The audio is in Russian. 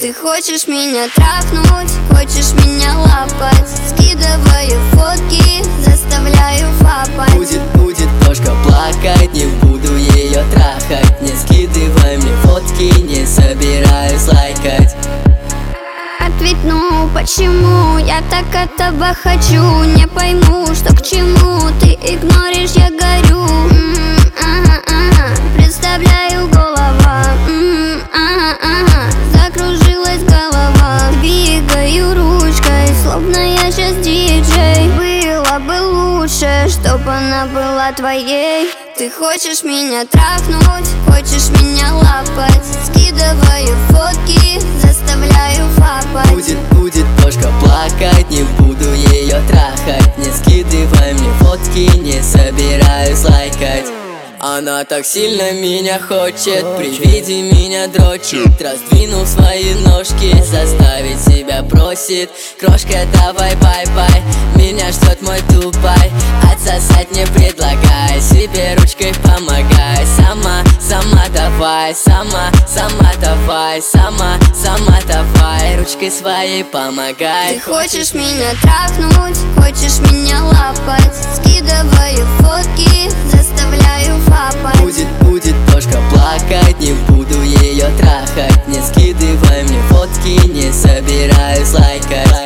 Ты хочешь меня трахнуть, хочешь меня лапать, скидываю фотки, заставляю фапать. Будет кошка плакать, не буду ее трахать. Не скидывай мне фотки, не собираюсь лайкать. Ответь, ну почему я так этого хочу? Не пойму, что к чему, ты игноришь, я горю. Представляю голова, закружилась голова. Двигаю ручкой, словно я сейчас диджей. Было бы лучше, чтоб она была твоей. Ты хочешь меня трахнуть, хочешь меня лапать, скидываю фотки, заставляю фапать. Будет кошка плакать, не буду ее трахать. Не скидывай мне фотки, не собираюсь лайкать. Она так сильно меня хочет, при виде меня дрочит. Раздвинул свои ножки, заставить себя просит. Крошка, давай бай-бай, меня ждет мой Дубай. Отсосать не предлагай, себе ручкой помогай. Сама давай, сама давай, сама давай, ручкой своей помогай. Ты хочешь меня трахнуть, хочешь меня лапать, скидываю фотки, заставляю фапать. Будет кошка плакать, не буду ее трахать. Не скидывай мне фотки, не собираюсь лайкать.